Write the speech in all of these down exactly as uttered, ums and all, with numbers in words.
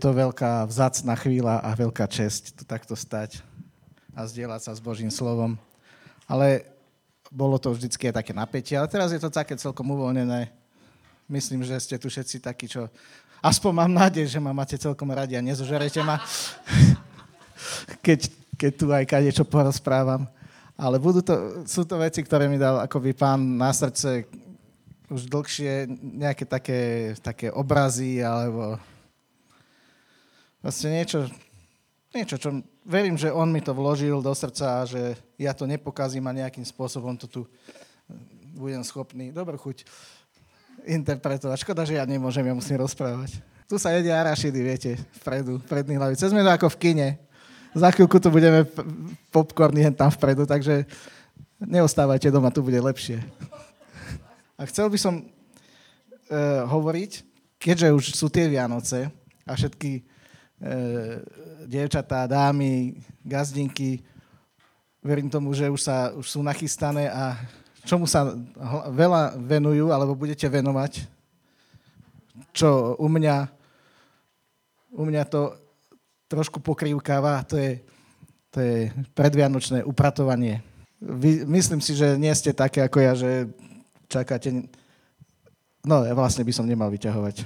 to veľká vzácna chvíľa a veľká česť tu takto stať a zdieľať sa s Božím slovom. Ale bolo to vždycky také napätie, ale teraz je to také celkom uvoľnené. Myslím, že ste tu všetci takí, čo... Aspoň mám nádej, že ma máte celkom radi a nezožerete ma, keď, keď tu aj kadečo porozprávam. Ale budú to, sú to veci, ktoré mi dal akoby Pán na srdce už dlhšie, nejaké také, také obrazy, alebo vlastne niečo, niečo, čo verím, že on mi to vložil do srdca a že ja to nepokazím a nejakým spôsobom to tu budem schopný, dobrú chuť, interpretovať. Škoda, že ja nemôžem, ja musím rozprávať. Tu sa jedia arašidy, viete, vpredu, v predných hlavice. Sme to ako v kine. Za chvíľku tu budeme popcorny hen tam vpredu, takže neostávajte doma, tu bude lepšie. A chcel by som uh, hovoriť, keďže už sú tie Vianoce a všetky uh, dievčatá, dámy, gazdinky, verím tomu, že už, sa, už sú nachystané a čomu sa veľa venujú, alebo budete venovať, čo u mňa, u mňa to trošku pokrývkáva, to je, to je predvianočné upratovanie. Vy, myslím si, že nie ste také ako ja, že čakáte... No, ja vlastne by som nemal vyťahovať.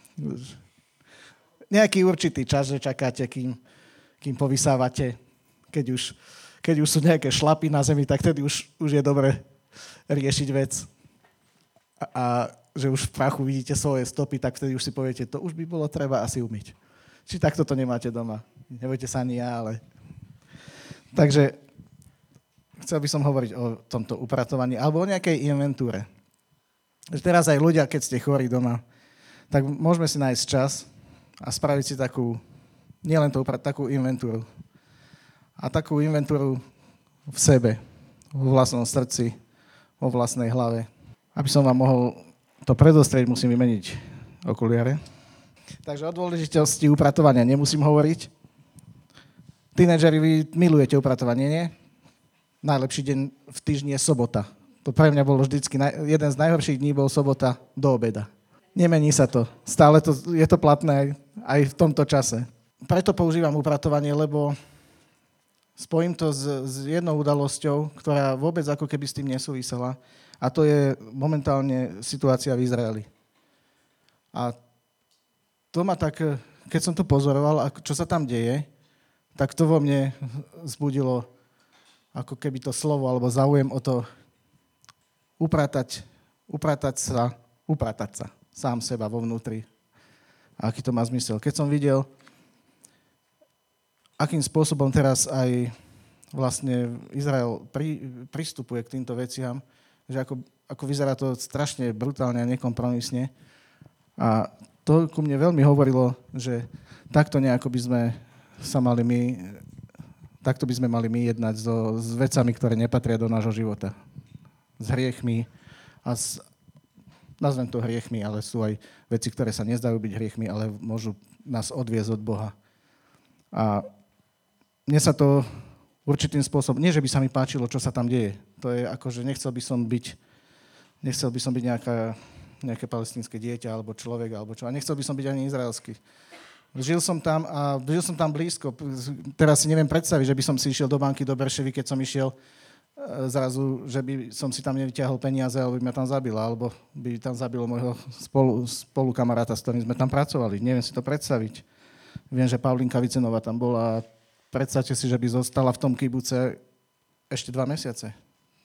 Nejaký určitý čas, že čakáte, kým, kým povysávate. Keď už, keď už sú nejaké šlapy na zemi, tak tedy už, už je dobre riešiť vec. A, a že už v prachu vidíte svoje stopy, tak vtedy už si poviete, to už by bolo treba asi umyť. Či takto to nemáte doma. Nebojte sa ani ja, ale... Takže chcel by som hovoriť o tomto upratovaní alebo o nejakej inventúre. Teraz aj ľudia, keď ste chorí doma, tak môžeme si nájsť čas a spraviť si takú, nielen to upratať, takú inventúru. A takú inventúru v sebe, vo vlastnom srdci, vo vlastnej hlave. Aby som vám mohol to predostrieť, musím vymeniť okuliare. Takže o dôležitosti upratovania nemusím hovoriť. Tínedžeri, vy milujete upratovanie, nie? Najlepší deň v týždni je sobota. To pre mňa bolo vždycky, jeden z najhorších dní bol sobota do obeda. Nemení sa to. Stále to, je to platné aj, aj v tomto čase. Preto používam upratovanie, lebo spojím to s, s jednou udalosťou, ktorá vôbec ako keby s tým nesúvisela. A to je momentálne situácia v Izraeli. A to ma tak, keď som to pozoroval, čo sa tam deje, tak to vo mne vzbudilo ako keby to slovo, alebo záujem o to upratať, upratať sa, upratať sa sám seba vo vnútri. A aký to má zmysel. Keď som videl, akým spôsobom teraz aj vlastne Izrael pri, pristupuje k týmto veciam, že ako, ako vyzerá to strašne brutálne a nekompromisne. A to ku mne veľmi hovorilo, že takto nejako by sme sa mali my, takto by sme mali my jednať so, s vecami, ktoré nepatria do nášho života. S hriechmi a s, nazvem to hriechmi, ale sú aj veci, ktoré sa nezdajú byť hriechmi, ale môžu nás odviesť od Boha. A mne sa to určitým spôsobom, nie že by sa mi páčilo, čo sa tam deje. To je ako, že nechcel by som byť, nechcel by som byť nejaká, nejaké palestínske dieťa, alebo človek, alebo čo. A nechcel by som byť ani izraelský. Žil som tam a žil som tam blízko. Teraz si neviem predstaviť, že by som si išiel do banky do Berševy, keď som išiel zrazu, že by som si tam nevyťahol peniaze, alebo by ma tam zabila, alebo by tam zabilo môjho spolu, spolukamaráta, s ktorým sme tam pracovali. Neviem si to predstaviť. Viem, že Pavlinka Vicenová tam bola. Predstavte si, že by zostala v tom kibuce ešte dva mesiace.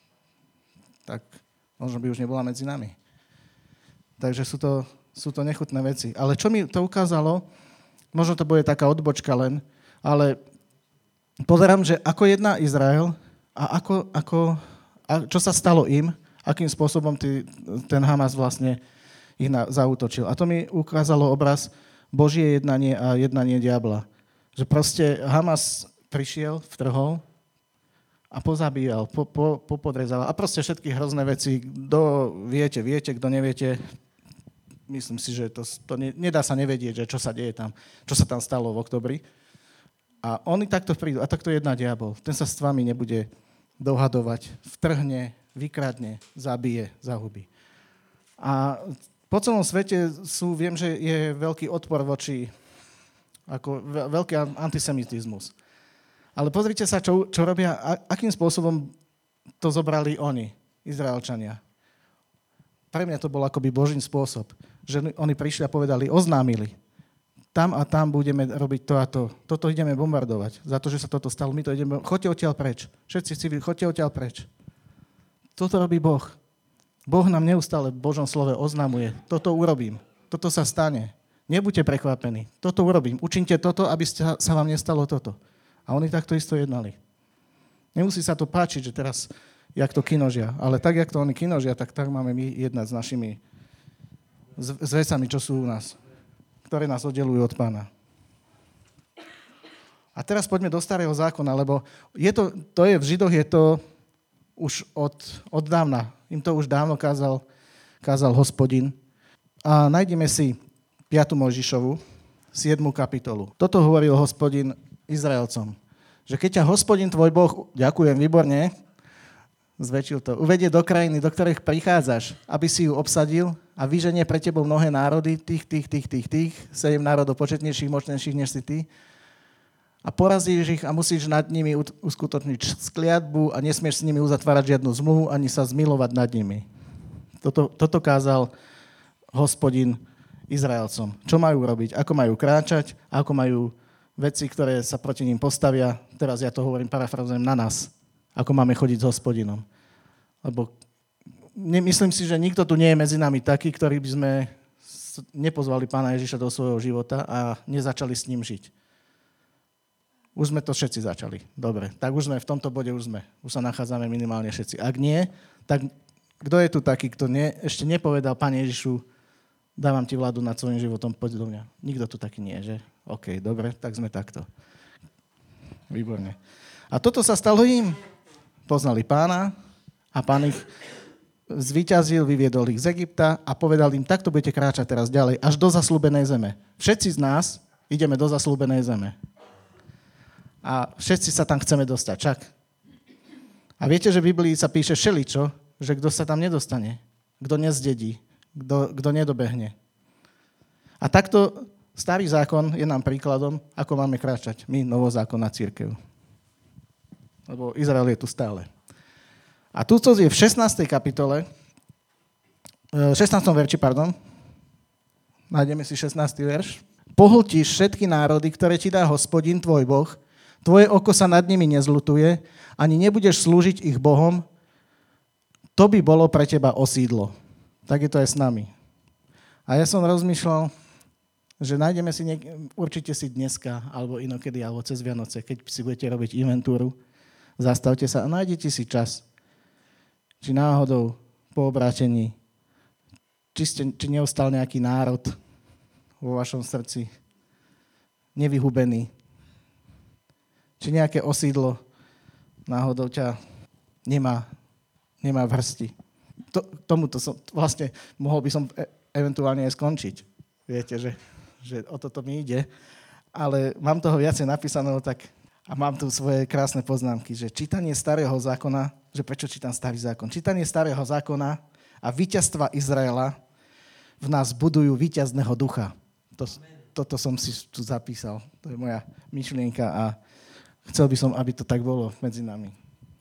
Tak možno by už nebola medzi nami. Takže sú to, sú to nechutné veci. Ale čo mi to ukázalo, možno to bude taká odbočka len, ale pozerám, že ako jedná Izrael a ako, ako, a čo sa stalo im, akým spôsobom tý, ten Hamas vlastne ich na, zaútočil. A to mi ukázalo obraz Božie jednanie a jednanie diabla. Že proste Hamas prišiel, vtrhol a pozabíjal, po, po, popodrezal. A proste všetky hrozné veci, kto viete, viete, kto neviete, myslím si, že to, to ne, nedá sa nevedieť, že čo sa deje tam, čo sa tam stalo v oktobri. A oni takto prídu, a takto jedná diabol. Ten sa s vami nebude dohadovať, vtrhne, vykradne, zabije, zahubí. A po celom svete sú, viem, že je veľký odpor voči Ako veľký antisemitizmus. Ale pozrite sa, čo, čo robia, akým spôsobom to zobrali oni, Izraelčania. Pre mňa to bol akoby Boží spôsob, že oni prišli a povedali, oznámili, tam a tam budeme robiť to a to. Toto ideme bombardovať. Za to, že sa toto stalo, my to ideme... Choďte odtiaľ preč. Všetci civili, choďte odtiaľ preč. Toto robí Boh. Boh nám neustále v Božom slove oznamuje. Toto urobím. Toto sa stane. Nebuďte prekvapení. Toto urobím. Učinte toto, aby sa vám nestalo toto. A oni takto isto jednali. Nemusí sa to páčiť, že teraz, jak to kinožia. Ale tak, jak to oni kinožia, tak tak máme my jednať s našimi s, s vecami, čo sú u nás, ktoré nás oddelujú od Pána. A teraz poďme do Starého zákona, lebo je to, to je, v Židoch je to už od, od dávna. Im to už dávno kázal, kázal Hospodin. A nájdeme si piatu Mojžišovu, siedmu kapitolu. Toto hovoril Hospodin Izraelcom. Že keď ťa Hospodin tvoj Boh, ďakujem, výborne, zväčšil to, uvedie do krajiny, do ktorých prichádzaš, aby si ju obsadil a vyženie pre tebou mnohé národy, tých, tých, tých, tých, tých, sedem národov početnejších, mocnejších než si ty, a porazíš ich a musíš nad nimi uskutočniť skliatbu a nesmieš s nimi uzatvárať žiadnu zmluvu, ani sa zmilovať nad nimi. Toto, toto kázal Hospodin Izraelcom. Čo majú robiť, ako majú kráčať, ako majú veci, ktoré sa proti ním postavia. Teraz ja to hovorím, parafrazujem na nás, ako máme chodiť s Hospodinom. Lebo myslím si, že nikto tu nie je medzi nami taký, ktorý by sme nepozvali Pána Ježiša do svojho života a nezačali s ním žiť. Už sme to všetci začali. Dobre, tak už sme v tomto bode, už sme. Už sa nachádzame minimálne všetci. Ak nie, tak kto je tu taký, kto nie, ešte nepovedal Pane Ježišu, dávam ti vládu nad svojím životom, poď do mňa. Nikto tu taký nie, že? OK, dobre, tak sme takto. Výborne. A toto sa stalo im. Poznali Pána a Pán ich zvíťazil, vyviedol ich z Egypta a povedal im, takto budete kráčať teraz ďalej, až do zasľúbenej zeme. Všetci z nás ideme do zasľúbenej zeme. A všetci sa tam chceme dostať, čak. A viete, že v Biblii sa píše všeličo, že kto sa tam nedostane, kto nezdedí, kto, kto nedobehne. A takto Starý zákon je nám príkladom, ako máme kráčať my, novozákonná cirkev. Lebo Izrael je tu stále. A tu je v šestnástej kapitole, šestnástom verši, pardon, nájdeme si šestnásty verš. Pohltíš všetky národy, ktoré ti dá Hospodin, tvoj Boh, tvoje oko sa nad nimi nezľutuje, ani nebudeš slúžiť ich Bohom, to by bolo pre teba osídlo. Tak je to aj s nami. A ja som rozmýšľal, že nájdeme si, niek- určite si dneska, alebo inokedy, alebo cez Vianoce, keď si budete robiť inventúru, zastavte sa a nájdete si čas. Či náhodou po obrátení, či, ste, či neostal nejaký národ vo vašom srdci, nevyhubený, či nejaké osídlo náhodou ťa nemá, nemá v hrsti. To, tomuto som, vlastne mohol by som e- eventuálne aj skončiť. Viete, že, že o toto mi ide. Ale mám toho viacej napísaného, tak a mám tu svoje krásne poznámky, že čítanie Starého zákona, že prečo čítam Starý zákon? Čítanie Starého zákona a víťazstva Izraela v nás budujú víťazného ducha. To, toto som si tu zapísal. To je moja myšlienka a chcel by som, aby to tak bolo medzi nami.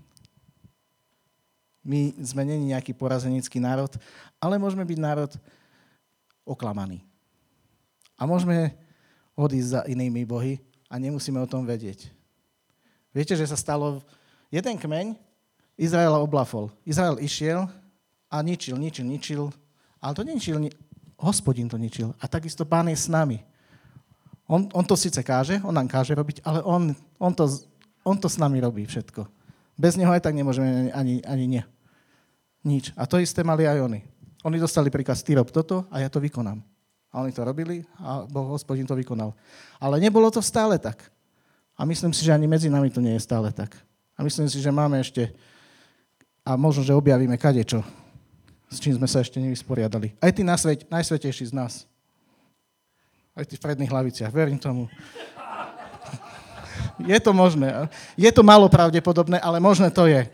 My sme není nejaký porazenický národ, ale môžeme byť národ oklamaný. A môžeme odísť za inými bohy a nemusíme o tom vedieť. Viete, že sa stalo, jeden kmeň Izraela oblafol. Izrael išiel a ničil, ničil, ničil, ale to ničil, Hospodin to ničil. A takisto Pán je s nami. On, on to síce káže, on nám káže robiť, ale on, on, to, on to s nami robí všetko. Bez neho aj tak nemôžeme ani, ani nie. Nič. A to isté mali aj oni. Oni dostali príkaz, ty rob toto a ja to vykonám. A oni to robili a Boh, Hospodin to vykonal. Ale nebolo to stále tak. A myslím si, že ani medzi nami to nie je stále tak. A myslím si, že máme ešte, a možno, že objavíme kadečo, s čím sme sa ešte nevysporiadali. Aj tí nasvet, najsvetejší z nás. Aj tí v predných hlaviciach. Verím tomu. Je to možné. Je to málo pravdepodobné, ale možné to je.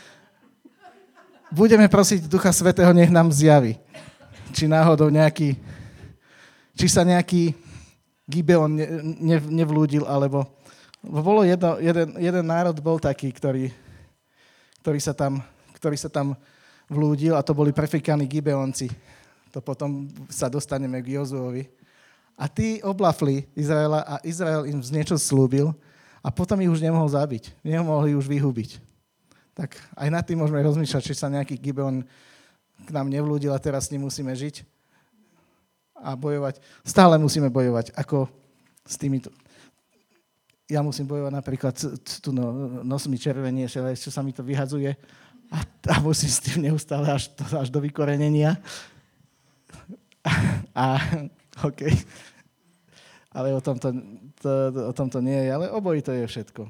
Budeme prosiť Ducha Svätého, nech nám zjaví. Či náhodou nejaký, či sa nejaký Gibeon ne, ne, nevlúdil, alebo bolo jedno, jeden, jeden národ bol taký, ktorý, ktorý, sa tam, ktorý sa tam vlúdil a to boli prefikaní Gibeonci. To potom sa dostaneme k Jozuovi. A tí oblafli Izraela a Izrael im niečo slúbil a potom ich už nemohol zabiť. Nemohli už vyhubiť. Tak aj nad tým môžeme rozmýšľať, či sa nejaký Gibeon k nám nevlúdil a teraz s ním musíme žiť a bojovať. Stále musíme bojovať, ako s týmito. Ja musím bojovať napríklad, tu no, nos mi červenie, čo sa mi to vyhadzuje a, a musím s tým neustále až, až do vykorenenia. A, OK. Ale o tomto, to, o tomto nie je, ale obojí to je všetko.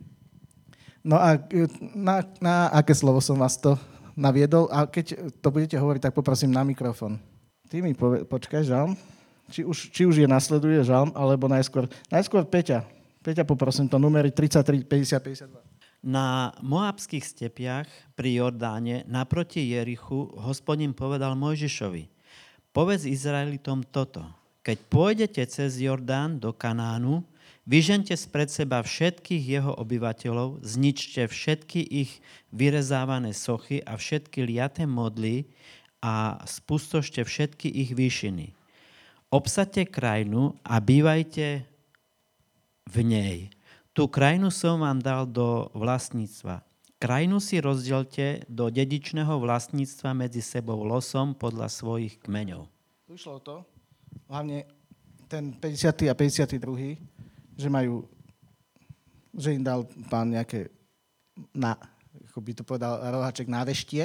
No a na, na aké slovo som vás to naviedol? A keď to budete hovoriť, tak poprosím na mikrofón. Ty mi povie, počkaj, Žalm. Či už, či už je nasleduje Žalm, alebo najskôr, najskôr Peťa. Peťa, poprosím to, numery tridsaťtri, päťdesiat, päťdesiatdva. Na Moabských stepiach pri Jordáne naproti Jerichu Hospodin povedal Mojžišovi: Povedz Izraelitom toto. Keď pôjdete cez Jordán do Kanánu, vyžente spred seba všetkých jeho obyvateľov, zničte všetky ich vyrezávané sochy a všetky liaté modly a spustošte všetky ich výšiny. Obsaďte krajinu a bývajte v nej. Tú krajinu som vám dal do vlastníctva. Krajinu si rozdielte do dedičného vlastníctva medzi sebou losom podľa svojich kmeňov. Vyšlo to, hlavne ten päťdesiaty a päťdesiaty druhý, že majú, že im dal pán nejaké, na, ako by to povedal, roháček na veštie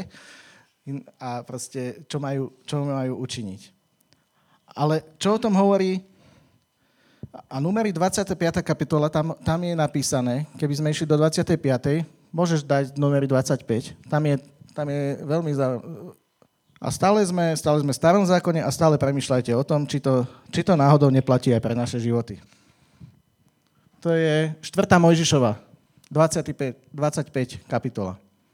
a proste, čo majú, čo majú učiniť. Ale čo o tom hovorí, a numeri dvadsiata piata kapitola, tam, tam je napísané, keby sme išli do dvadsiatej piatej, môžeš dať numeri dvadsaťpäť, tam je, tam je veľmi zaujímavé. A stále sme, stále sme v starom zákone a stále premýšľajte o tom, či to, či to náhodou neplatí aj pre naše životy. To je štvrtá Mojžišova, dvadsaťpäť kapitola.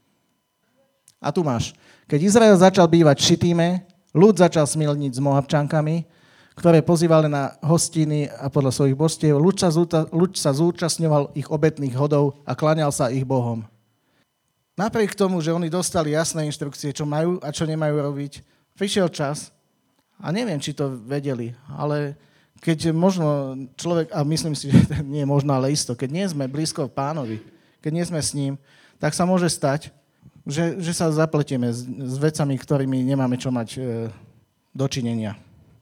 A tu máš. Keď Izrael začal bývať v Šitíme, ľud začal smilniť s Moabčankami, ktoré pozývali na hostiny a podľa svojich božstiev. Ľud sa, ľud sa zúčastňoval ich obetných hodov a kláňal sa ich bohom. Napriek tomu, že oni dostali jasné inštrukcie, čo majú a čo nemajú robiť, prišiel čas, a neviem, či to vedeli, ale keď možno človek, a myslím si, že nie je možno, ale isto, keď nie sme blízko Pánovi, keď nie sme s ním, tak sa môže stať, že, že sa zapletieme s, s vecami, ktorými nemáme čo mať e, dočinenia.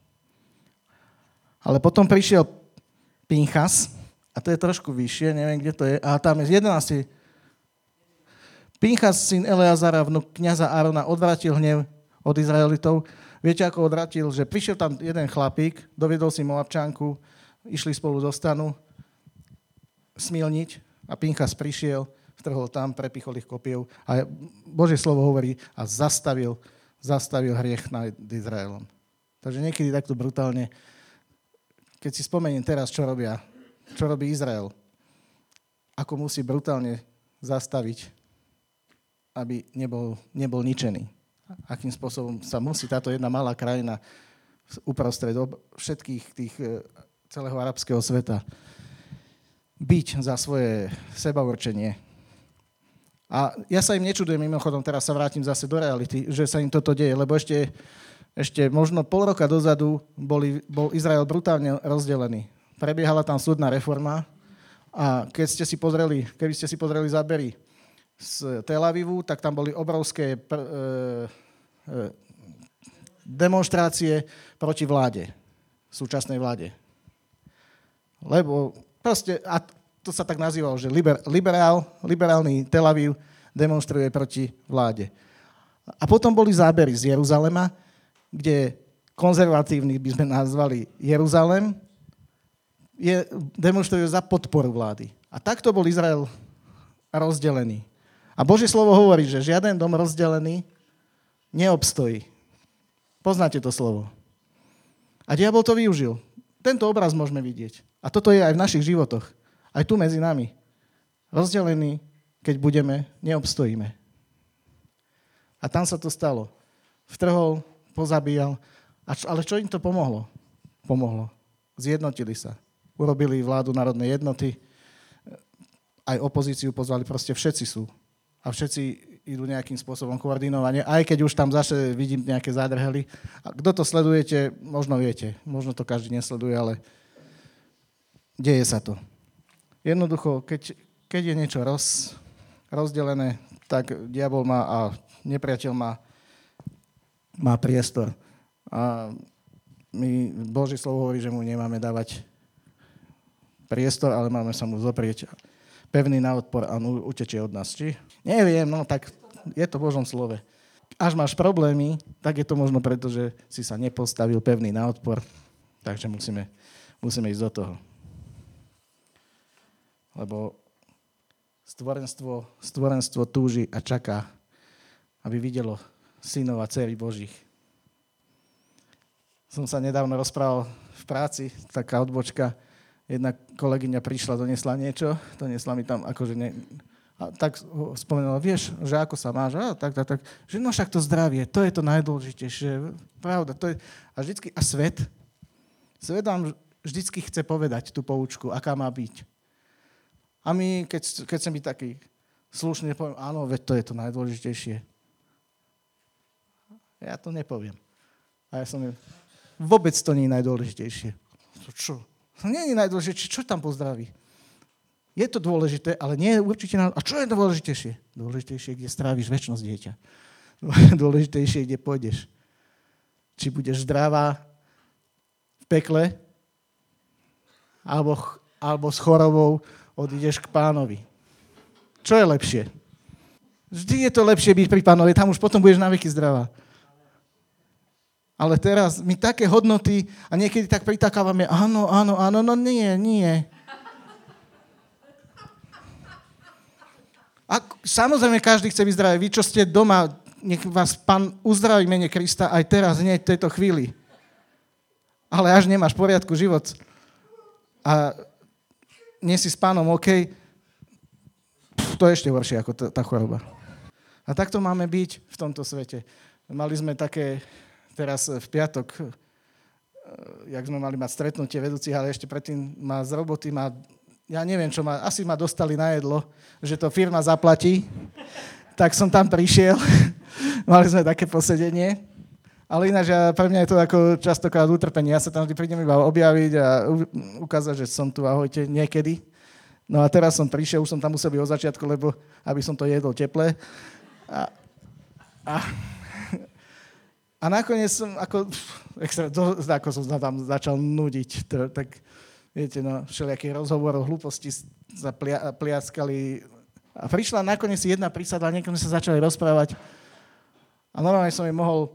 Ale potom prišiel Pinchas, a to je trošku vyššie, neviem, kde to je, a tam je jedenásty Pinchas, syn Eleazara, vnuk kňaza Árona, odvratil hnev od Izraelitov. Viete, ako odvratil? Že prišiel tam jeden chlapík, doviedol si Moabčanku, išli spolu do stanu smilniť a Pinchas prišiel, vtrhol tam, prepichol ich kopiev a Božie slovo hovorí a zastavil, zastavil hriech nad Izraelom. Takže niekedy takto brutálne, keď si spomeniem teraz, čo robia, čo robí Izrael, ako musí brutálne zastaviť, aby nebol, nebol ničený. Akým spôsobom sa musí táto jedna malá krajina uprostred všetkých tých celého arabského sveta byť za svoje sebaurčenie. A ja sa im nečudujem, mimochodom, teraz sa vrátim zase do reality, že sa im toto deje, lebo ešte, ešte možno pol roka dozadu boli, bol Izrael brutálne rozdelený. Prebiehala tam súdna reforma a keď ste si pozreli, keby ste si pozreli zábery z Tel Avivu, tak tam boli obrovské pr- e, e, demonštrácie proti vláde, súčasnej vláde. Lebo proste, a to sa tak nazývalo, že liber, liberál, liberálny Tel Aviv demonstruje proti vláde. A potom boli zábery z Jeruzalema, kde konzervatívny by sme nazvali Jeruzalem, je, demonstruje za podporu vlády. A takto bol Izrael rozdelený. A Božie slovo hovorí, že žiaden dom rozdelený neobstojí. Poznáte to slovo. A diabol to využil. Tento obraz môžeme vidieť. A toto je aj v našich životoch. Aj tu medzi nami. Rozdelení, keď budeme, neobstojíme. A tam sa to stalo. Vtrhol, pozabíjal. A čo, ale čo im to pomohlo? Pomohlo. Zjednotili sa. urobili vládu národnej jednoty, aj opozíciu pozvali, proste všetci sú. A všetci idú nejakým spôsobom koordinovane, aj keď už tam zase vidím nejaké zádrhely. A kto to sledujete, možno viete. Možno to každý nesleduje, ale deje sa to. Jednoducho, keď, keď je niečo roz, rozdelené, tak diabol má a nepriateľ má, má priestor. A my, Božie slovo hovorí, že mu nemáme dávať priestor, ale máme sa mu zoprieť pevný na odpor a on utečie od nás. Či? Neviem, no tak je to v Božom slove. Až máš problémy, tak je to možno preto, že si sa nepostavil pevný na odpor, takže musíme, musíme ísť do toho. Lebo stvorenstvo, stvorenstvo túži a čaká, aby videlo synov a dcery Božích. Som sa nedávno rozprával v práci, taká odbočka, jedna kolegyňa prišla, donesla niečo, donesla mi tam akože ne, a tak spomenula, vieš, že ako sa máš, a tak, tak, tak, že no však to zdravie, to je to najdôležitejšie, pravda, to je, a vždycky, a svet, svet vám vždycky chce povedať tú poučku, aká má byť. A my, keď, keď som byť taký slušný, poviem, áno, veď to je to najdôležitejšie. Ja to nepoviem. A ja som, vôbec to nie je najdôležitejšie. Čo? To nie je najdôležitejšie, čo tam pozdraví? Je to dôležité, ale nie je určite... A čo je dôležitejšie? Dôležitejšie, kde stráviš večnosť dieťa. Dôležitejšie, kde pôjdeš. Či budeš zdravá v pekle, alebo, alebo s chorobou odídeš k Pánovi. Čo je lepšie? Vždy je to lepšie byť pri Pánovi, tam už potom budeš na veky zdravá. Ale teraz my také hodnoty a niekedy tak pritakávame, áno, áno, áno, no nie, nie. A samozrejme, každý chce byť zdravý. Vy, čo ste doma, nech vás Pán uzdraví mene Krista aj teraz, nie v tejto chvíli. Ale až nemáš v poriadku život a nie si s Pánom, OK, pff, to je ešte horšie ako tá, tá choroba. A takto máme byť v tomto svete. Mali sme také, teraz v piatok, jak sme mali mať stretnutie vedúcich, ale ešte predtým ma z roboty, ma, ja neviem čo, ma, asi ma dostali na jedlo, že to firma zaplatí, tak som tam prišiel, mali sme také posedenie. Ale ináč, ja, pre mňa je to ako častokrát utrpenie. Ja sa tam vždy prídem iba objaviť a ukázať, že som tu, ahojte, niekedy. No a teraz som prišiel, už som tam musel byť od začiatku, lebo aby som to jedol teple. A, a, a nakoniec som ako, extra, to, ako som tam začal nudiť. To, tak viete, no, všelijakých rozhovorov, hlúposti sa plia, pliaskali. A prišla nakoniec jedna prísadla, niekedy sa začali rozprávať. A normálne som im mohol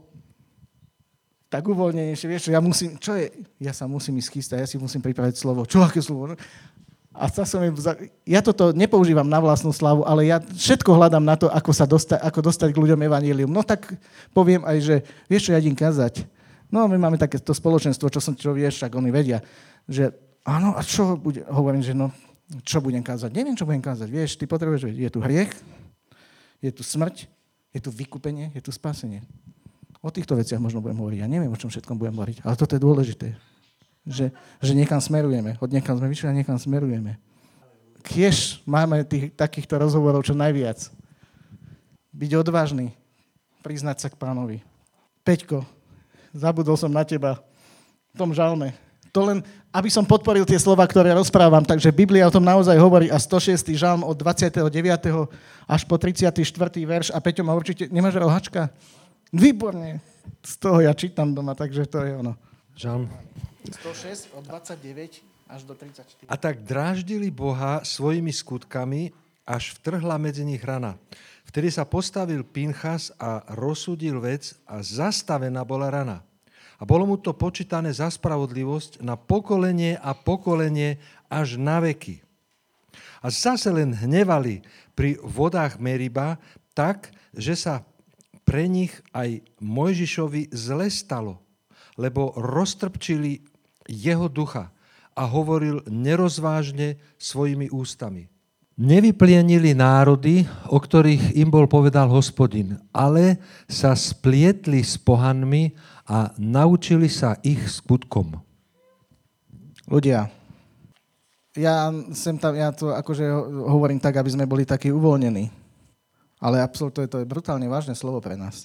tak uvoľnenejšie, vieš, ja musím, čo je, ja sa musím ísť chystať, ja si musím pripraviť slovo. Čo, aké slovo? A som im, ja toto nepoužívam na vlastnú slavu, ale ja všetko hľadám na to, ako sa dostať, ako dostať k ľuďom evanjelium. No tak poviem aj, že vieš, čo ja idem kázať. No my máme takéto spoločenstvo, čo som, čo vieš, však oni vedia, že áno, a čo bude, hovorím, že no, čo budem kázať? Neviem, čo budem kázať, vieš, ty potrebuješ, je tu hriech, je tu smrť, je tu vykúpenie, je tu spasenie. O týchto veciach možno budem hovoriť. Ja neviem, o čom všetkom budem hovoriť, ale toto je dôležité. Že, že niekam smerujeme. Od niekam sme vyšli a niekam smerujeme. Kiež máme tých, takýchto rozhovorov čo najviac. Byť odvážny. Priznať sa k Pánovi. Peťko, zabudol som na teba v tom žalme. To len, aby som podporil tie slova, ktoré rozprávam. Takže Biblia o tom naozaj hovorí a stošiesty žalm od dvadsiateho deviateho až po tridsiaty štvrtý verš. A Peťo ma určite... Nemáš rohačka? Výborne. Z toho ja čítam doma, takže to je ono. Žalm. stošesť od dvadsaťdeväť až do tridsaťštyri. A tak dráždili Boha svojimi skutkami, až vtrhla medzi nich rana. Vtedy sa postavil Pinchas a rozsúdil vec a zastavená bola rana. A bolo mu to počítané za spravodlivosť na pokolenie a pokolenie až na veky. A zase len hnevali pri vodách Meriba tak, že sa pre nich aj Mojžišovi zle stalo, lebo roztrpčili jeho ducha a hovoril nerozvážne svojimi ústami. Nevyplienili národy, o ktorých im bol povedal Hospodin, ale sa splietli s pohanmi a naučili sa ich skutkom. Ľudia, ja, sem tam, ja to akože hovorím tak, aby sme boli takí uvoľnení. Ale absolútne to je brutálne vážne slovo pre nás.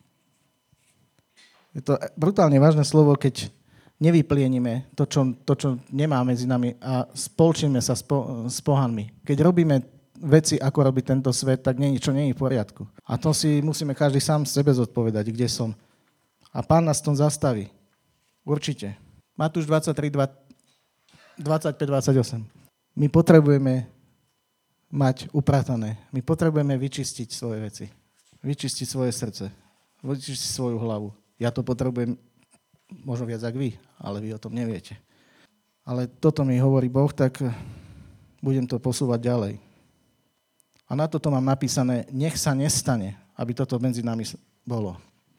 Je to brutálne vážne slovo, keď nevyplienime to, čo, to, čo nemá medzi nami a spolčíme sa s, po, s pohanmi. Keď robíme veci, ako robí tento svet, tak nie, čo nie je v poriadku. A to si musíme každý sám sebe zodpovedať, kde som. A Pán nás v tom zastaví. Určite. Matúš dvadsaťtri, dvadsaťpäť, dvadsaťosem. My potrebujeme mať upratané. My potrebujeme vyčistiť svoje veci. Vyčistiť svoje srdce. Vyčistiť svoju hlavu. Ja to potrebujem možno viac ako vy, ale vy o tom neviete. Ale toto mi hovorí Boh, tak budem to posúvať ďalej. A na toto mám napísané, nech sa nestane, aby toto medzi nami bolo.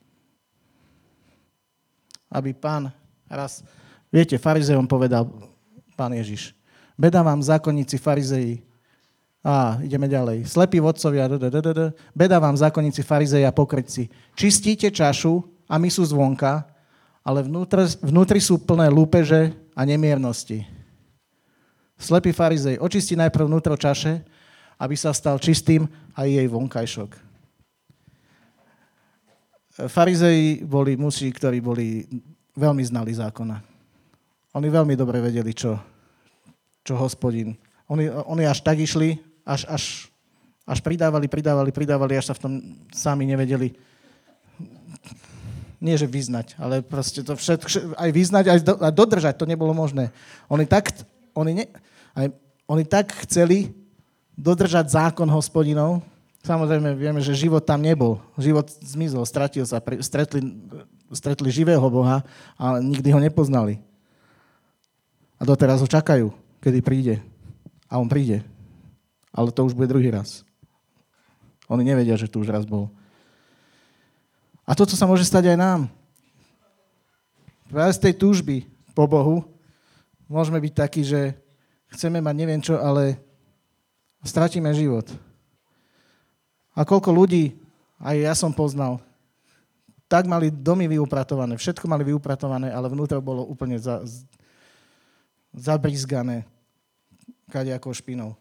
Aby Pán raz, viete, farizejom povedal Pán Ježiš, beda vám zákonníci farizeji, a ideme ďalej, slepí vodcovia, beda vám zákonníci farizeji a pokrytci, čistíte čašu a my sú zvonka, ale vnútri, vnútri sú plné lúpeže a nemiernosti. Slepý farizej očistí najprv vnútro čaše, aby sa stal čistým aj jej vonkajšok. Farizeji boli muži, ktorí boli veľmi znali zákona. Oni veľmi dobre vedeli, čo, čo Hospodin. Oni, oni až tak išli, až, až, až pridávali, pridávali, pridávali, až sa v tom sami nevedeli, nie že vyznať, ale proste to všetko, aj vyznať, aj, do, aj dodržať, to nebolo možné. Oni tak, oni, ne, aj, oni tak chceli dodržať zákon Hospodinov. Samozrejme, vieme, že život tam nebol. Život zmizol, stratil sa, stretli, stretli živého Boha, ale nikdy ho nepoznali. A doteraz ho čakajú, kedy príde. A on príde. Ale to už bude druhý raz. Oni nevedia, že tu už raz bol. A toto sa môže stať aj nám. Práve z tej túžby po Bohu môžeme byť takí, že chceme mať neviem čo, ale stratíme život. A koľko ľudí, aj ja som poznal, tak mali domy vyupratované, všetko mali vyupratované, ale vnútro bolo úplne za, zabrizgané kadejakou špinou.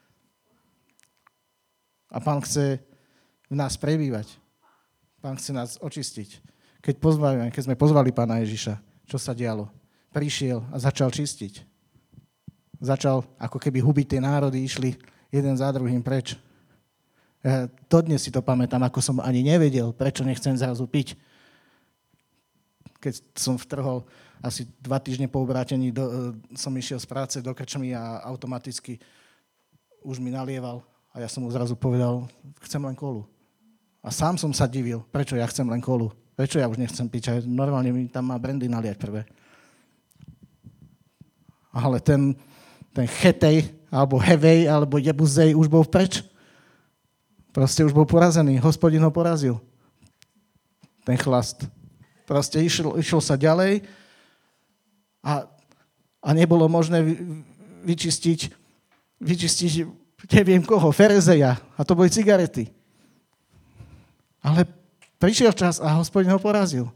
A Pán chce v nás prebývať. Pán chce nás očistiť. Keď, pozvali, keď sme pozvali Pána Ježiša, čo sa dialo? Prišiel a začal čistiť. Začal, ako keby hubiť tie národy, išli jeden za druhým preč. Ja dodnes si to pamätám, ako som ani nevedel, prečo nechcem zrazu piť. Keď som vtrhol asi dva týždne po obrátení, do, som išiel z práce do krčmy a automaticky už mi nalieval. A ja som mu zrazu povedal, chcem len kolu. A sám som sa divil, prečo ja chcem len kolu. Prečo ja už nechcem piť, aj normálne mi tam má brandy naliať prvé. Ale ten, ten chetej, alebo hevej, alebo jebuzej už bol preč. Proste už bol porazený. Hospodin ho porazil. Ten chlast. Proste išiel, išiel sa ďalej a, a nebolo možné vyčistiť, vyčistiť neviem koho, Ferezeja. A to boli cigarety. Ale prišiel čas a Hospodin ho porazil.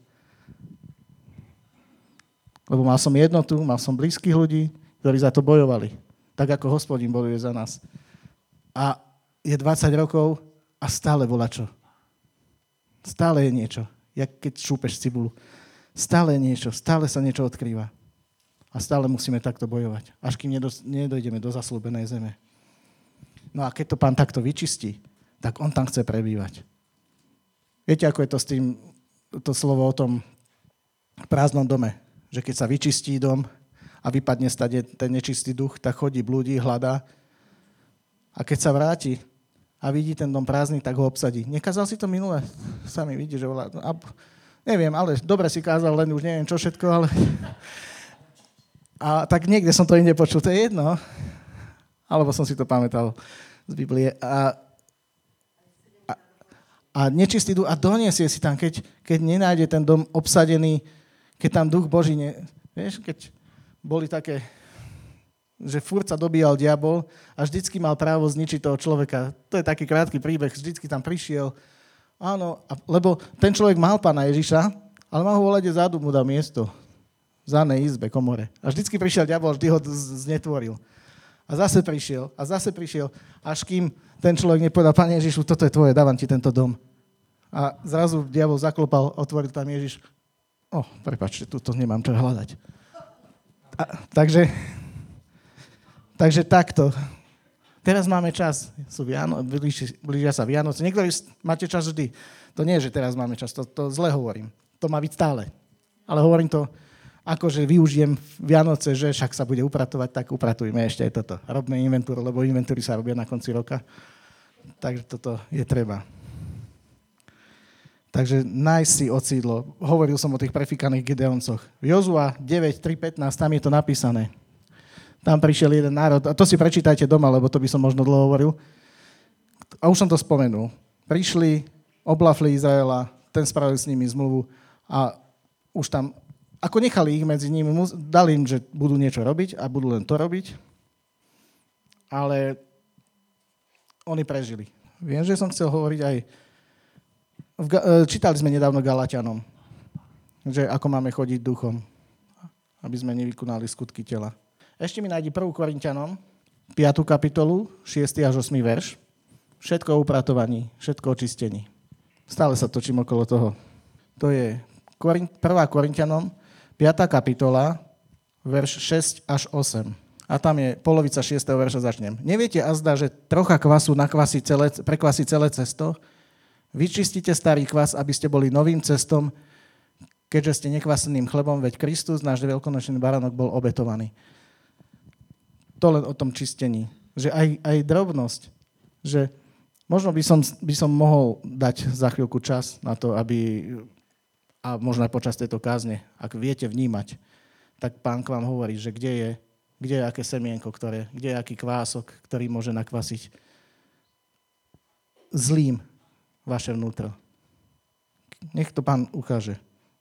Lebo mal som jednotu, mal som blízkych ľudí, ktorí za to bojovali. Tak ako Hospodin bojuje za nás. A je dvadsať rokov a stále volačo. Stále je niečo. Jak keď šúpeš cibulu. Stále je niečo, stále sa niečo odkrýva. A stále musíme takto bojovať. Až kým nedojdeme do zasľúbenej zeme. No a keď to Pán takto vyčistí, tak on tam chce prebývať. Viete, ako je to s tým, to slovo o tom prázdnom dome? Že keď sa vyčistí dom a vypadne stade ten nečistý duch, tak chodí, blúdi, hľadá. A keď sa vráti a vidí ten dom prázdny, tak ho obsadí. Nekázal si to minule? Sami vidí, že volá. A, neviem, ale dobre si kázal, len už neviem čo všetko, ale... A tak niekde som to inde počul, to je jedno. Alebo som si to pamätal z Biblie. A, a, a nečistý duch, a doniesie si tam, keď, keď nenájde ten dom obsadený, keď tam duch Boží, ne, vieš, keď boli také, že furt sa dobíjal diabol a vždycky mal právo zničiť toho človeka. To je taký krátky príbeh, vždycky tam prišiel. Áno, a, lebo ten človek mal Pána Ježiša, ale mal ho volať zádu, mu dal miesto. V zadnej izbe, komore. A vždycky prišiel diabol, vždy ho znetvoril. A zase prišiel, a zase prišiel, až kým ten človek nepovedal, Pane Ježišu, toto je tvoje, dávam ti tento dom. A zrazu diabol zaklopal, otvoril tam Ježiš. O, prepáčte, tu nemám čo hľadať. A, takže, takže takto. Teraz máme čas, sú Viano, blížia, blížia sa Vianoce. Niektorí máte čas vždy. To nie je, že teraz máme čas, to, to zle hovorím. To má byť stále. Ale hovorím to, akože využijem Vianoce, že však sa bude upratovať, tak upratujme ešte aj toto. Robme inventúru, lebo inventúry sa robia na konci roka. Takže toto je treba. Takže nájsť si odsídlo. Hovoril som o tých prefíkaných Gideoncoch. Jozua deväť, tri, pätnásť, tam je to napísané. Tam prišiel jeden národ. A to si prečítajte doma, lebo to by som možno dlho hovoril. A už som to spomenul. Prišli, oblafli Izraela, ten spravil s nimi zmluvu a už tam, ako nechali ich medzi nimi, dali im, že budú niečo robiť a budú len to robiť, ale oni prežili. Viem, že som chcel hovoriť aj, v, čítali sme nedávno Galatianom, že ako máme chodiť duchom, aby sme nevykonali skutky tela. Ešte mi nájdi prvú Korinťanom, piatu kapitolu, šiesty až ôsmy verš. Všetko o upratovaní, všetko o čistení. Stále sa točím okolo toho. To je prvá Korinťanom, piata kapitola, verš šesť až osem. A tam je polovica šiesteho verša začnem. Neviete azda, že trocha kvasu nakvasí celé, prekvasí celé cesto? Vyčistite starý kvas, aby ste boli novým cestom, keďže ste nekvaseným chlebom, veď Kristus, náš veľkonočný baránok, bol obetovaný. To len o tom čistení. Že aj, aj drobnosť, že možno by som, by som mohol dať za chvíľku čas na to, aby, a možno aj počas tejto kázne, ak viete vnímať, tak Pán k vám hovorí, že kde je, kde je aké semienko, ktoré, kde je aký kvások, ktorý môže nakvasiť zlým vaše vnútro. Nech to Pán ukáže.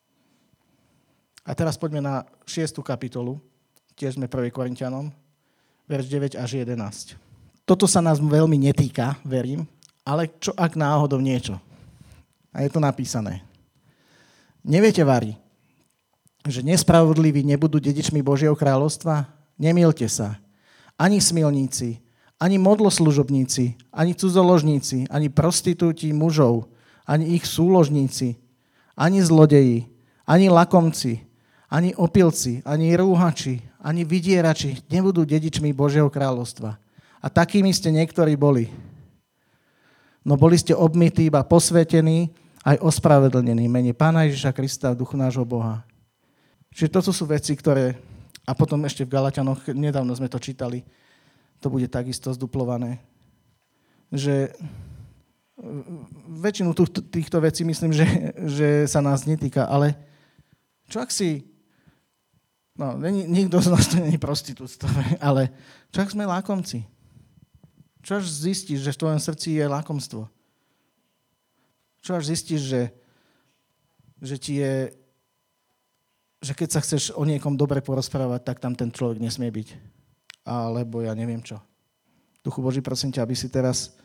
A teraz poďme na šiestu kapitolu, tiež sme prvý Korinťanom, verš deväť až jedenásť. Toto sa nás veľmi netýka, verím, ale čo ak náhodou niečo? A je to napísané. Neviete, vari, že nespravodliví nebudú dedičmi Božieho kráľovstva? Nemýlte sa. Ani smilníci, ani modloslužobníci, ani cudzoložníci, ani prostitúti mužov, ani ich súložníci, ani zlodeji, ani lakomci, ani opilci, ani rúhači, ani vydierači nebudú dedičmi Božieho kráľovstva. A takými ste niektorí boli. No boli ste obmytí, iba posvetení, aj ospravedlnení mene Pána Ježiša Krista v duchu nášho Boha. Čiže toto sú veci, ktoré... A potom ešte v Galatianoch, nedávno sme to čítali, to bude takisto zduplované, že väčšinu týchto vecí myslím, že, že sa nás netýka, ale čo ak si... No, nikto z nás to nie je prostitútstvo, ale čo ak sme lákomci? Čo až zistíš, že v tvojom srdci je lákomstvo? Čo až zistíš, že, že ti je, že keď sa chceš o niekom dobre porozprávať, tak tam ten človek nesmie byť. Alebo ja neviem čo. Duchu Boží, prosím ťa, aby si teraz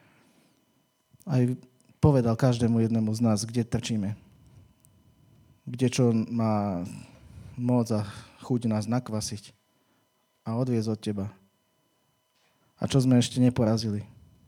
aj povedal každému jednému z nás, kde trčíme. Kde čo má moc a chuť nás nakvasiť a odviesť od teba. A čo sme ešte neporazili.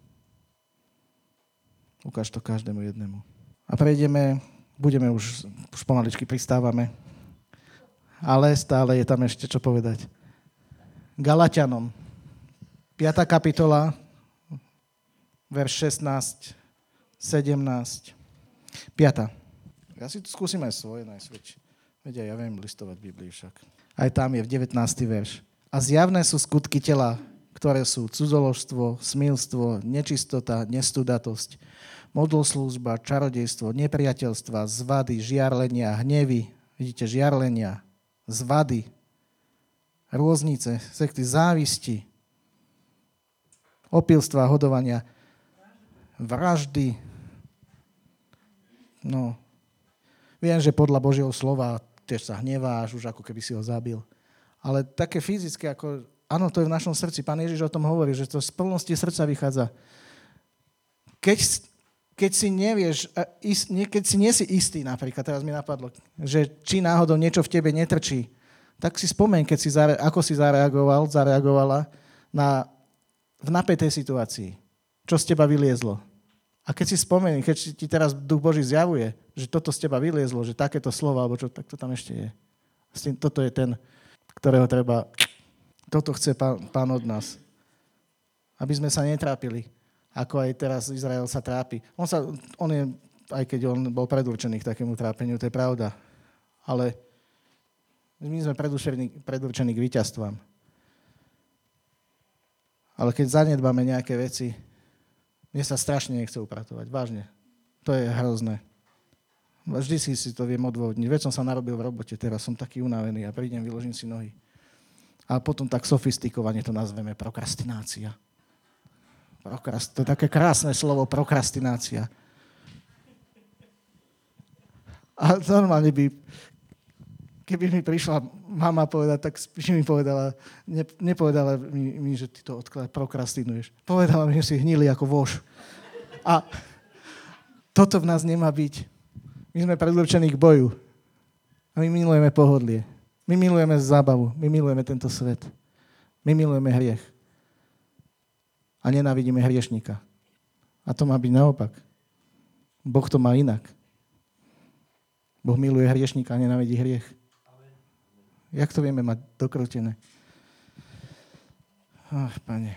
Ukáž to každému jednému. A prejdeme, budeme už, už pomaličky pristávame, ale stále je tam ešte čo povedať. Galatianom, piata kapitola, verš šestnásť, sedemnásť. piata. Ja si tu skúsim aj svoje najsvedčiť. Veď ja viem listovať Biblii však. Aj tam je v devätnásty verš. A zjavné sú skutky tela, ktoré sú cudzoložstvo, smilstvo, nečistota, nestudatosť, modloslužba, čarodejstvo, nepriateľstva, zvady, žiarlenia, hnevy, vidíte, žiarlenia, zvady, rôznice, sekty, závisti, opilstva, hodovania, vraždy. No, viem, že podľa Božieho slova tiež sa hneváš, už ako keby si ho zabil. Ale také fyzické, ako, áno, to je v našom srdci. Pán Ježiš o tom hovorí, že to z plnosti srdca vychádza. Keď, keď si nevieš, keď si nie si istý, napríklad, teraz mi napadlo, že či náhodou niečo v tebe netrčí, tak si spomeň, keď si zare, ako si zareagoval, zareagovala na, v napätej situácii. Čo z teba vyliezlo? A keď si spomení, keď ti teraz Duch Boží zjavuje, že toto z teba vyliezlo, že takéto slovo, alebo čo, tak to tam ešte je. S tým, toto je ten, ktorého treba, toto chce pán, pán od nás. Aby sme sa netrápili, ako aj teraz Izrael sa trápi. On, sa, on je, aj keď on bol predurčený k takému trápeniu, to je pravda. Ale my sme predurčení, predurčení k víťazstvám. Ale keď zanedbáme nejaké veci, mne sa strašne nechce upratovať. Vážne. To je hrozné. Vždy si, si to viem odôvodniť. Veď som sa narobil v robote, teraz som taký unavený a prídem, vyložím si nohy. A potom tak sofistikovane to nazveme prokrastinácia. Prokrast, to je také krásne slovo, prokrastinácia. A normálne by, keby mi prišla mama povedať, tak spíš mi povedala, ne, nepovedala mi, mi, že ty to odklad prokrastinuješ. Povedala mi, že si hnili ako voš. A toto v nás nemá byť. My sme predurčení k boju. A my milujeme pohodlie. My milujeme zábavu. My milujeme tento svet. My milujeme hriech. A nenávidíme hriešnika. A to má byť naopak. Boh to má inak. Boh miluje hriešnika a nenávidí hriech. Jak to vieme mať dokrútené? Ach, Pane.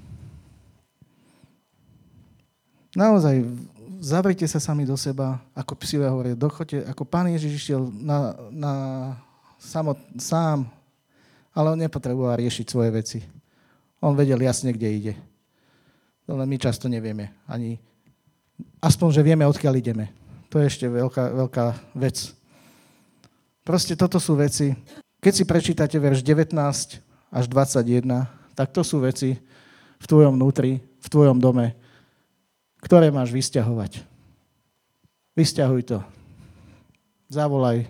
Naozaj, zavrite sa sami do seba, ako psivia hovoria, dochoďte, ako Pán Ježiš išiel na, na samot, sám, ale on nepotreboval riešiť svoje veci. On vedel jasne, kde ide. Ale my často nevieme. Ani, aspoň, že vieme, odkiaľ ideme. To je ešte veľká, veľká vec. Proste toto sú veci. Keď si prečítate verš devätnásť až dvadsaťjeden, tak to sú veci v tvojom vnútri, v tvojom dome, ktoré máš vysťahovať. Vysťahuj to. Zavolaj.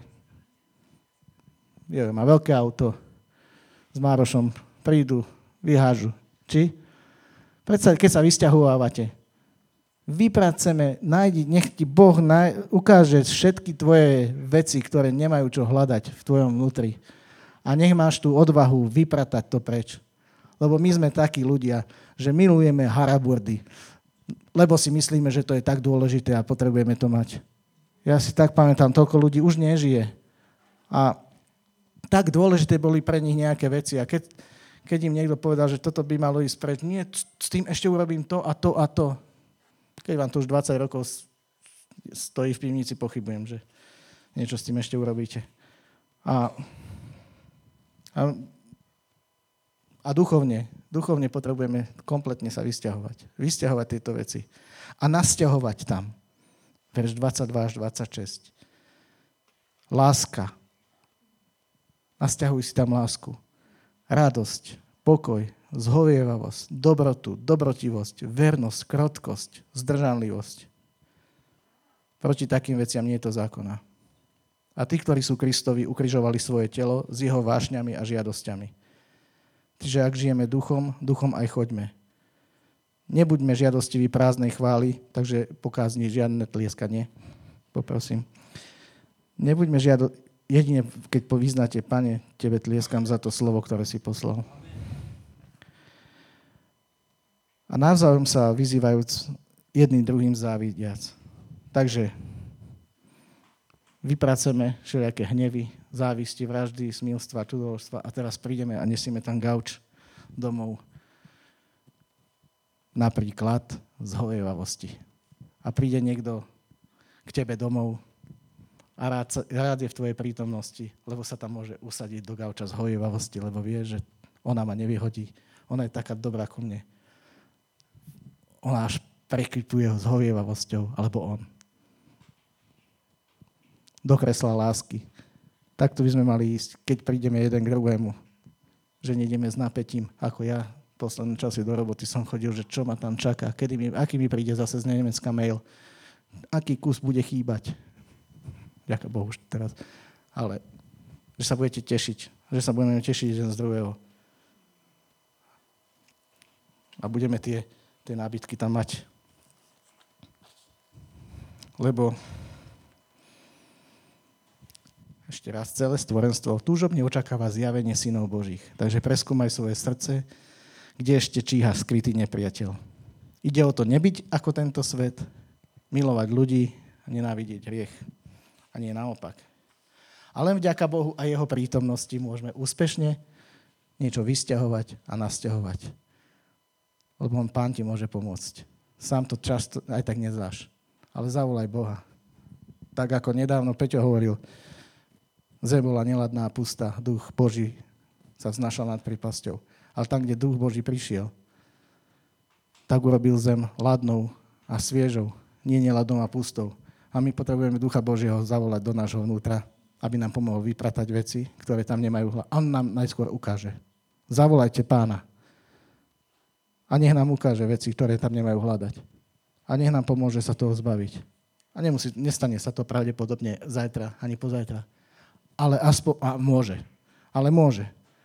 Ja má veľké auto s Márošom. Prídu, vyhážu. Či? Predsa, keď sa vysťahovávate, vypraceme, nájdi, nech ti Boh naj, ukáže všetky tvoje veci, ktoré nemajú čo hľadať v tvojom vnútri. A nech máš tú odvahu vypratať to preč. Lebo my sme takí ľudia, že milujeme haraburdy, lebo si myslíme, že to je tak dôležité a potrebujeme to mať. Ja si tak pamätám, toľko ľudí už nežije. A tak dôležité boli pre nich nejaké veci. A keď, keď im niekto povedal, že toto by malo ísť preč, nie, s tým ešte urobím to a to a to. Keď vám to už dvadsať rokov stojí v pivnici, pochybujem, že niečo s tým ešte urobíte. A, a, a duchovne, duchovne potrebujeme kompletne sa vysťahovať. Vysťahovať tieto veci. A nasťahovať tam. Verš dvadsaťdva až dvadsaťšesť. Láska. Nasťahuj si tam lásku. Radosť, pokoj, zhovievavosť, dobrotu, dobrotivosť, vernosť, krotkosť, zdržanlivosť. Proti takým veciam nie je to zákona. A tí, ktorí sú Kristovi, ukrižovali svoje telo s jeho vášňami a žiadosťami. Čiže ak žijeme duchom, duchom aj choďme. Nebuďme žiadostiví prázdnej chvály, takže pokázni žiadne tlieskanie. Poprosím. Nebuďme žiado... Jedine, keď vyznáte, Pane, tebe tlieskam za to slovo, ktoré si poslal. A navzájom sa vyzývajúc jedným druhým závidiac. Takže vypraceme všelijaké hnevy, závisti, vraždy, smilstva, čudovoľstva a teraz prídeme a nesieme tam gauč domov. Napríklad z hovevavosti. A príde niekto k tebe domov a rád, rád je v tvojej prítomnosti, lebo sa tam môže usadiť do gauča z hovevavosti, lebo vie, že ona ma nevyhodí. Ona je taká dobrá ku mne. Ona až prekrypuje ho s hovievavosťou, alebo on. Do kresla lásky. Takto by sme mali ísť, keď prídeme jeden k druhému. Že nejdeme s napätím, ako ja v poslednom čase do roboty som chodil, že čo ma tam čaká, kedy mi, aký mi príde zase z Nemecka mail, aký kus bude chýbať. Ďakujem Bohu už teraz. Ale že sa budete tešiť, že sa budeme tešiť jeden z druhého. A budeme tie tie nábytky tam mať. Lebo ešte raz, celé stvorenstvo túžobne očakáva zjavenie synov Božích. Takže preskúmaj svoje srdce, kde ešte číha skrytý nepriateľ. Ide o to nebyť ako tento svet, milovať ľudí a nenávidieť hriech. A nie naopak. A len vďaka Bohu a jeho prítomnosti môžeme úspešne niečo vysťahovať a nasťahovať. Lebo on Pán ti môže pomôcť. Sám to často aj tak nezdáš. Ale zavolaj Boha. Tak ako nedávno Peťo hovoril, zem bola neladná a pustá, duch Boží sa vznášal nad prípasťou. Ale tam, kde duch Boží prišiel, tak urobil zem ladnou a sviežou, nie neladnou a pustou. A my potrebujeme ducha Božieho zavolať do nášho vnútra, aby nám pomohol vypratať veci, ktoré tam nemajú hľad. On nám najskôr ukáže. Zavolajte Pána. A nech nám ukáže veci, ktoré tam nemajú hľadať. A nech nám pomôže sa toho zbaviť. A nemusí, nestane sa to pravdepodobne zajtra, ani pozajtra. Ale aspoň, a môže. Ale môže.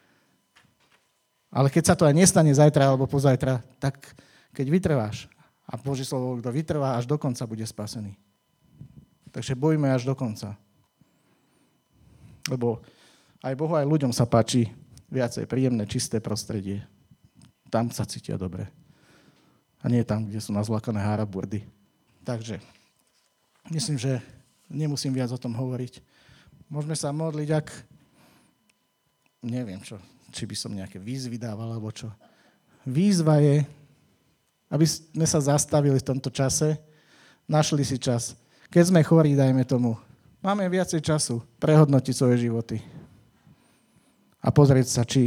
Ale keď sa to aj nestane zajtra alebo pozajtra, tak keď vytrváš, a Boží slovo, kto vytrvá až do konca, bude spasený. Takže bojme až do konca. Lebo aj Bohu, aj ľuďom sa páči viacej príjemné, čisté prostredie. Tam sa cítia dobre. A nie tam, kde sú nazlakané haraburdy. Takže myslím, že nemusím viac o tom hovoriť. Môžeme sa modliť, ak neviem čo, či by som nejaké výzvy dával, alebo čo. Výzva je, aby sme sa zastavili v tomto čase, našli si čas. Keď sme chorí, dajme tomu, máme viacej času prehodnotiť svoje životy a pozrieť sa, či,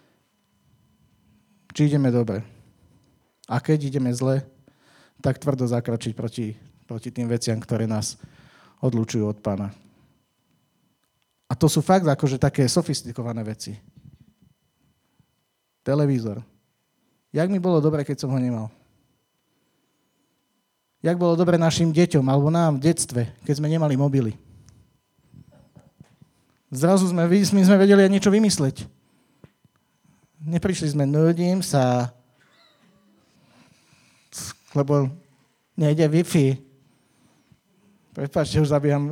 či ideme dobre. A keď ideme zle, tak tvrdo zakročiť proti, proti tým veciam, ktoré nás odlučujú od Pána. A to sú fakt akože také sofistikované veci. Televízor. Jak mi bolo dobre, keď som ho nemal? Jak bolo dobre našim deťom, alebo nám v detstve, keď sme nemali mobily? Zrazu sme, my sme vedeli aj niečo vymysleť. Neprišli sme, nudím sa, lebo nejde Wi-Fi. Prepáčte, už zabíjam.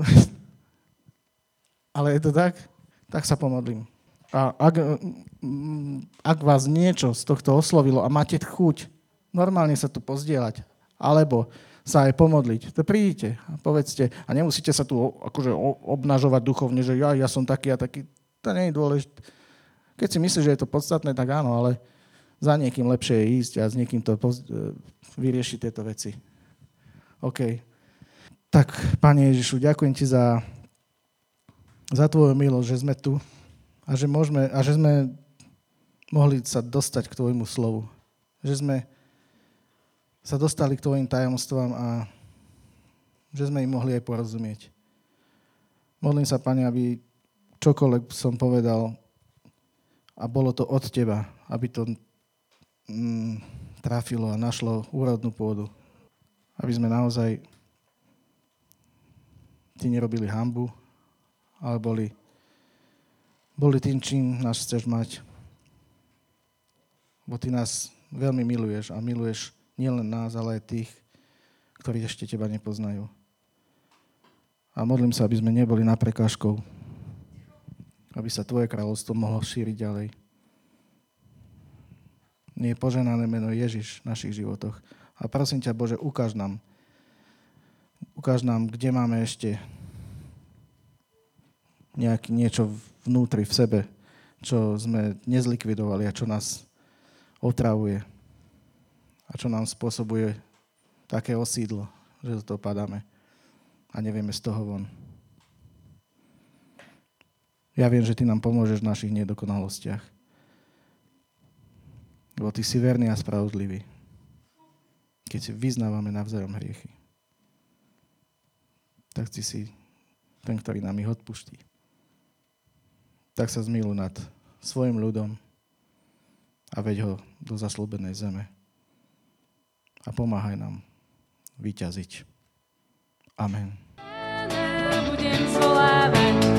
Ale je to tak? Tak sa pomodlím. A ak, ak vás niečo z tohto oslovilo a máte chuť normálne sa tu pozdieľať, alebo sa aj pomodliť, to prídite a povedzte. A nemusíte sa tu akože obnažovať duchovne, že ja, ja som taký a taký. To nie je dôležité. Keď si myslíš, že je to podstatné, tak áno, ale za niekým lepšie je ísť a s niekým to poz- vyriešiť tieto veci. OK. Tak, Pane Ježišu, ďakujem Ti za, za Tvoju milosť, že sme tu a že, môžeme, a že sme mohli sa dostať k Tvojmu slovu. Že sme sa dostali k Tvojim tajomstvám a že sme im mohli aj porozumieť. Modlím sa, Pane, aby čokoľvek som povedal a bolo to od Teba, aby to mm, trafilo a našlo úrodnú pôdu. Aby sme naozaj Ti nerobili hanbu, ale boli, boli tým, čím nás chceš mať. Bo Ty nás veľmi miluješ a miluješ nielen nás, ale aj tých, ktorí ešte Teba nepoznajú. A modlím sa, aby sme neboli na prekážkou, aby sa Tvoje kráľovstvo mohlo šíriť ďalej. Nie je poženané meno Ježiš v našich životoch. A prosím ťa, Bože, ukáž nám, ukáž nám, kde máme ešte nejaké niečo vnútri, v sebe, čo sme nezlikvidovali a čo nás otravuje. A čo nám spôsobuje také osídlo, že do toho padáme a nevieme z toho von. Ja viem, že Ty nám pomôžeš v našich nedokonalostiach. Lebo Ty si verný a spravodlivý. Keď si vyznávame navzájom hriechy, tak Ty si ten, ktorý nám ich odpustí. Tak sa zmiluj nad svojim ľudom a veď ho do zasľúbenej zeme. A pomáhaj nám vyťaziť. Amen. Budem zvolávať